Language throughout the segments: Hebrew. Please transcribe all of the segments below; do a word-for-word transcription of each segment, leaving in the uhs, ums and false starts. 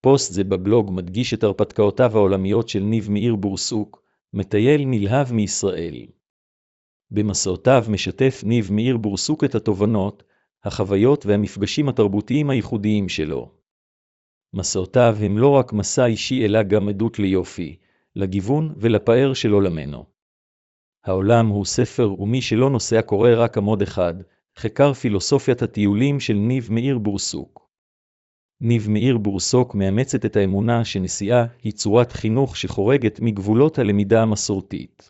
פוסט זה בבלוג מדגיש את הרפתקאותיו העולמיות של ניב מאיר בורסוק, מטייל נלהב מישראל. במסעותיו משתף ניב מאיר בורסוק את התובנות, החוויות והמפגשים התרבותיים הייחודיים שלו. מסעותיו הם לא רק מסע אישי אלא גם עדות ליופי, לגיוון ולפאר של עולמנו. העולם הוא ספר ומי שלא נוסע קורא רק עמוד אחד, חקר פילוסופיית הטיולים של ניב מאיר בורסוק. ניב מאיר בורסוק מאמצת את האמונה שנסיעה היא צורת חינוך שחורגת מגבולות הלמידה המסורתית.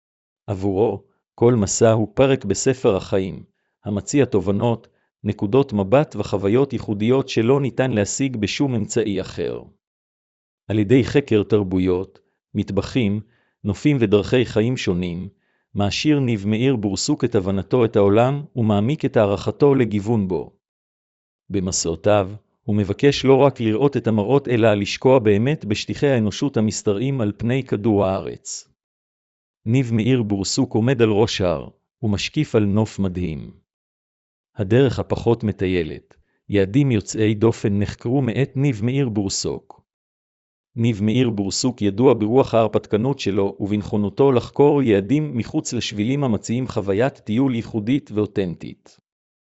עבורו, כל מסע הוא פרק בספר החיים, המציע תובנות, נקודות מבט וחוויות ייחודיות שלא ניתן להשיג בשום אמצעי אחר. על ידי חקר תרבויות, מטבחים, נופים ודרכי חיים שונים, מעשיר ניב מאיר בורסוק את הבנתו את העולם ומעמיק את הערכתו לגיוון בו. במסעותיו, הוא מבקש לא רק לראות את המראות אלא לשקוע באמת בשטיחי האנושות המסתרעים על פני כדור הארץ. ניב מאיר בורסוק עומד על ראש הר, ומשקיף על נוף מדהים. הדרך הפחות מטיילת, יעדים יוצאי דופן נחקרו מאת ניב מאיר בורסוק. ניב מאיר בורסוק ידוע ברוח ההרפתקנות שלו ובנכונותו לחקור יעדים מחוץ לשבילים המציעים חוויית טיול ייחודית ואותנטית.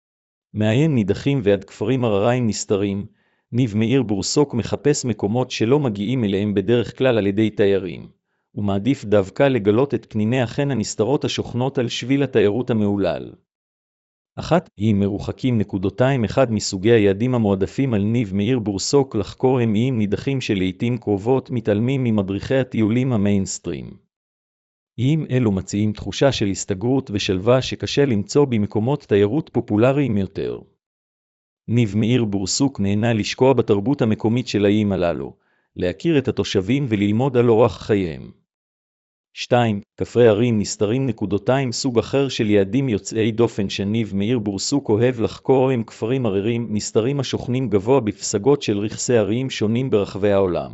מעיין נידחים ועד כפרים הרריים נסתרים, ניב מאיר בורסוק מחפש מקומות שלא מגיעים אליהם בדרך כלל על ידי תיירים, ומעדיף דווקא לגלות את פניני החן הנסתרות השוכנות על שביל התיירות המעולל. אחת היא מרוחקים נקודותיים אחד מסוגי היעדים המועדפים על ניב מאיר בורסוק לחקור הם איים נידחים שלעיתים קרובות מתעלמים ממדריכי הטיולים המיינסטרים. איים אלו מציעים תחושה של הסתגרות ושלווה שקשה למצוא במקומות תיירות פופולריים יותר. ניב מאיר בורסוק נהנה לשקוע בתרבות המקומית של האיים הללו, להכיר את התושבים וללמוד על אורח חייהם. שתיים. כפרי ערים נסתרים נקודותיים סוג אחר של יעדים יוצאי דופן שניב מאיר בורסוק אוהב לחקור הם כפרים עריריים נסתרים השוכנים גבוה בפסגות של רכסי ערים שונים ברחבי העולם.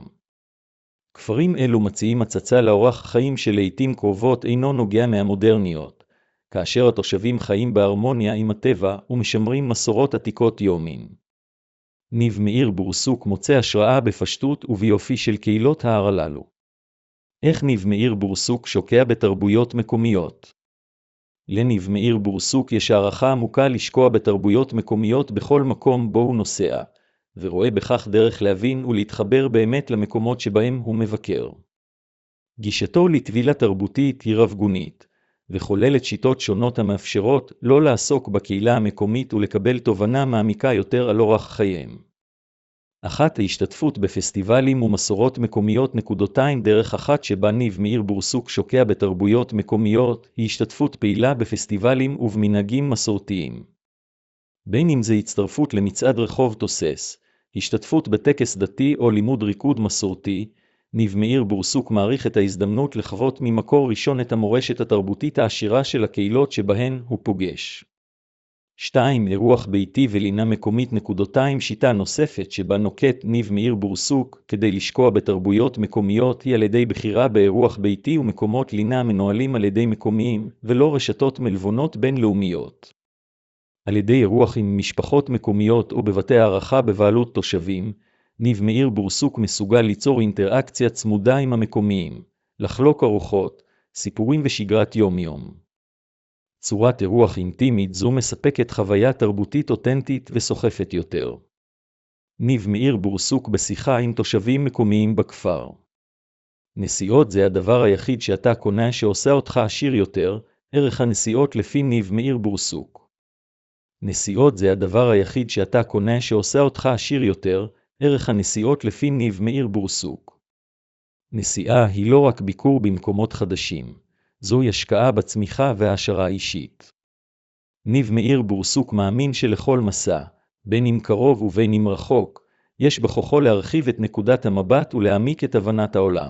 כפרים אלו מציעים הצצה לאורח חיים שלעיתים קרובות אינו נוגע מהמודרניות, כאשר התושבים חיים בהרמוניה עם הטבע ומשמרים מסורות עתיקות יומין. ניב מאיר בורסוק מוצא השראה בפשטות וביופי של קהילות ההר הללו. איך ניב מאיר בורסוק שוקע בתרבויות מקומיות? לניב מאיר בורסוק יש הערכה עמוקה לשקוע בתרבויות מקומיות בכל מקום בו הוא נוסע, ורואה בכך דרך להבין ולהתחבר באמת למקומות שבהם הוא מבקר. גישתו לטבילה תרבותית היא רב-גונית, וכוללת שיטות שונות המאפשרות לא לעסוק בקהילה המקומית ולקבל תובנה מעמיקה יותר על אורח חייהם. אחת ההשתתפות בפסטיבלים ומסורות מקומיות נקודותיים דרך אחת שבה ניב מאיר בורסוק שוקע בתרבויות מקומיות היא השתתפות פעילה בפסטיבלים ובמנהגים מסורתיים. בין אם זה הצטרפות למצעד רחוב תוסס, השתתפות בטקס דתי או לימוד ריקוד מסורתי, ניב מאיר בורסוק מעריך את ההזדמנות לחוות ממקור ראשון את המורשת התרבותית העשירה של הקהילות שבהן הוא פוגש. שתיים. אירוח ביתי ולינה מקומית נקודותיים שיטה נוספת שבה נוקט ניב מאיר בורסוק כדי לשקוע בתרבויות מקומיות היא על ידי בחירה באירוח ביתי ומקומות לינה מנוהלים על ידי מקומיים ולא רשתות מלוונות בינלאומיות. על ידי אירוח עם משפחות מקומיות או בבתי הערכה בבעלות תושבים, ניב מאיר בורסוק מסוגל ליצור אינטראקציה צמודה עם המקומיים, לחלוק ארוחות, סיפורים ושגרת יום-יום. צורת אירוח אינטימית זו מספקת חוויה תרבותית אותנטית וסוחפת יותר. ניב מאיר בורסוק בשיחה עם תושבים מקומיים בכפר. נסיעות זה הדבר היחיד שאתה קונה שעושה אותך עשיר יותר, ערך הנסיעות לפי ניב מאיר בורסוק. נסיעות זה הדבר היחיד שאתה קונה שעושה אותך עשיר יותר, ערך הנסיעות לפי ניב מאיר בורסוק. נסיעה היא לא רק ביקור במקומות חדשים, זוהי השקעה בצמיחה והעשרה אישית. ניב מאיר בורסוק מאמין שלכל מסע, בין אם קרוב ובין אם רחוק, יש בכוחו להרחיב את נקודת המבט ולהעמיק את הבנת העולם.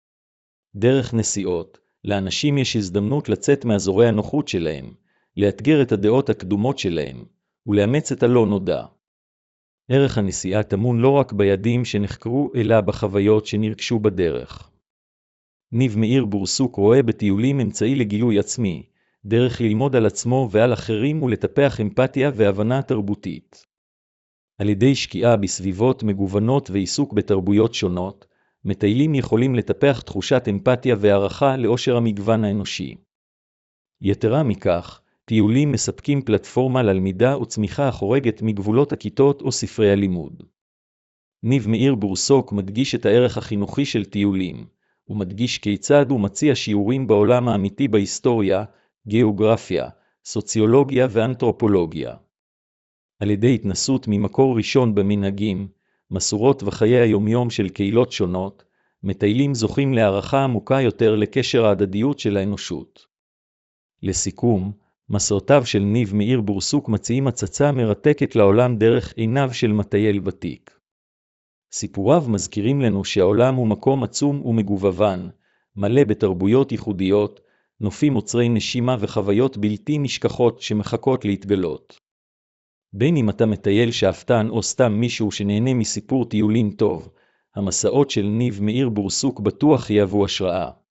דרך נסיעות, לאנשים יש הזדמנות לצאת מאזורי הנוחות שלהם, לאתגר את הדעות הקדומות שלהם, ולאמץ את הלא נודע. ערך הנסיעה טמון לא רק ביעדים שנחקרו אלא בחוויות שנרכשו בדרך. ניב מאיר בורסוק רואה בטיולים אמצעי לגילוי עצמי, דרך ללמוד על עצמו ועל אחרים ולטפח אמפתיה והבנה תרבותית. על ידי שקיעה בסביבות מגוונות ועיסוק בתרבויות שונות, מטיילים יכולים לטפח תחושת אמפתיה והערכה לאושר המגוון האנושי. יתרה מכך, טיולים מספקים פלטפורמה ללמידה וצמיחה החורגת מגבולות הכיתות או ספרי הלימוד. ניב מאיר בורסוק מדגיש את הערך החינוכי של טיולים, ומדגיש כיצד הוא מציע שיעורים בעולם האמיתי בהיסטוריה, גיאוגרפיה, סוציולוגיה ואנתרופולוגיה. על ידי התנסות ממקור ראשון במנהגים, מסורות וחיי היומיום של קהילות שונות, מטיילים זוכים להערכה עמוקה יותר לקשר ההדדיות של האנושות. לסיכום, מסעותיו של ניב מאיר בורסוק מציעים הצצה מרתקת לעולם דרך עיניו של מטייל ותיק. סיפוריו מזכירים לנו שהעולם הוא מקום עצום ומגוון, מלא בתרבויות ייחודיות, נופים עוצרי נשימה וחוויות בלתי נשכחות שמחכות להתגלות. בין אם אתה מטייל שאפתן או סתם מישהו שנהנה מסיפור טיולים טוב, המסעות של ניב מאיר בורסוק בטוח יהוו השראה.